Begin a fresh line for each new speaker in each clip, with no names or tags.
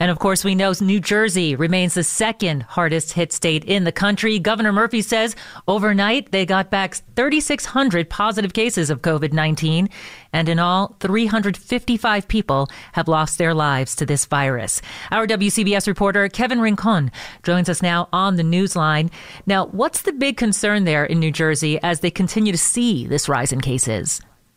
And of course, we know New Jersey remains the second hardest hit state in the country. Governor Murphy says overnight they got back 3,600 positive cases of COVID-19. And in all, 355 people have lost their lives to this virus. Our WCBS reporter Kevin Rincon joins us now on the Newsline. Now, what's the big concern there in New Jersey as they continue to see this rise in cases?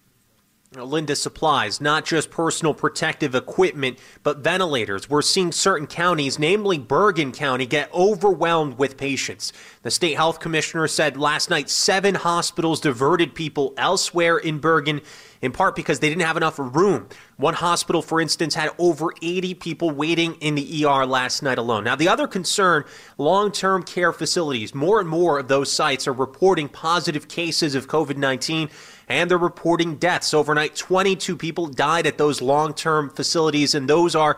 Linda, supplies, not just personal protective equipment, but ventilators. We're seeing certain counties, namely Bergen County, get overwhelmed with patients. The state health commissioner said last night 7 hospitals diverted people elsewhere in Bergen, in part because they didn't have enough room. One hospital, for instance, had over 80 people waiting in the ER last night alone. Now, the other concern, long-term care facilities. More and more of those sites are reporting positive cases of COVID-19, and they're reporting deaths. Overnight, 22 people died at those long-term facilities, and those are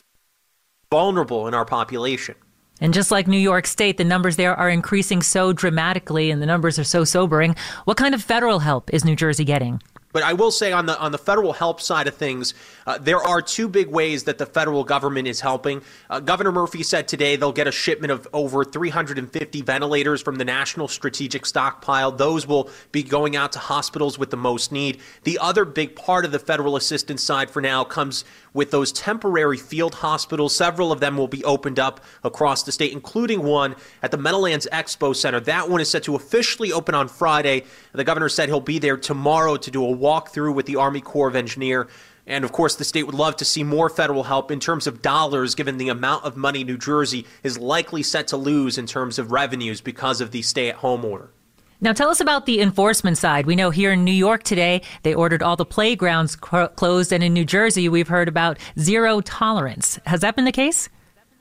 vulnerable in our population.
And just like New York State, the numbers there are increasing so dramatically, and the numbers are so sobering. What kind of federal help is New Jersey getting?
But I will say on the federal help side of things, there are 2 big ways that the federal government is helping. Governor Murphy said today they'll get a shipment of over 350 ventilators from the National Strategic Stockpile. Those will be going out to hospitals with the most need. The other big part of the federal assistance side for now comes with those temporary field hospitals. Several of them will be opened up across the state, including one at the Meadowlands Expo Center. That one is set to officially open on Friday. The governor said he'll be there tomorrow to do a walkthrough with the Army Corps of Engineers. And of course, the state would love to see more federal help in terms of dollars, given the amount of money New Jersey is likely set to lose in terms of revenues because of the stay-at-home order.
Now, tell us about the enforcement side. We know here in New York today, they ordered all the playgrounds closed. And in New Jersey, we've heard about zero tolerance. Has that been the case?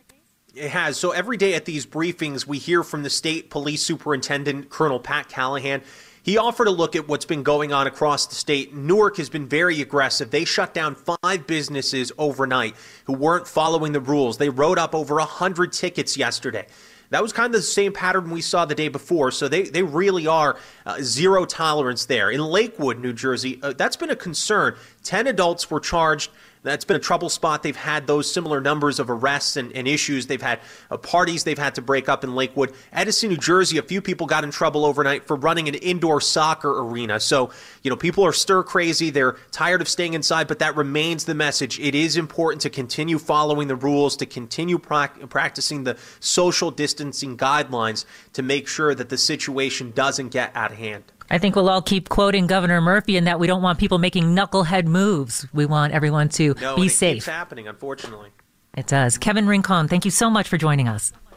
It has. So every day at these briefings, we hear from the state police superintendent, Colonel Pat Callahan. He offered a look at what's been going on across the state. Newark has been very aggressive. They shut down 5 businesses overnight who weren't following the rules. They wrote up over 100 tickets yesterday. That was kind of the same pattern we saw the day before. So they really are zero tolerance there. In Lakewood, New Jersey, that's been a concern. 10 adults were charged. That's been a trouble spot. They've had those similar numbers of arrests and issues. They've had parties they've had to break up in Lakewood. Edison, New Jersey, a few people got in trouble overnight for running an indoor soccer arena. So, people are stir crazy. They're tired of staying inside, but that remains the message. It is important to continue following the rules, to continue practicing the social distancing guidelines to make sure that the situation doesn't get out of hand.
I think we'll all keep quoting Governor Murphy in that we don't want people making knucklehead moves. We want everyone to be safe.
Keeps happening, unfortunately.
It does. Kevin Rincon, thank you so much for joining us.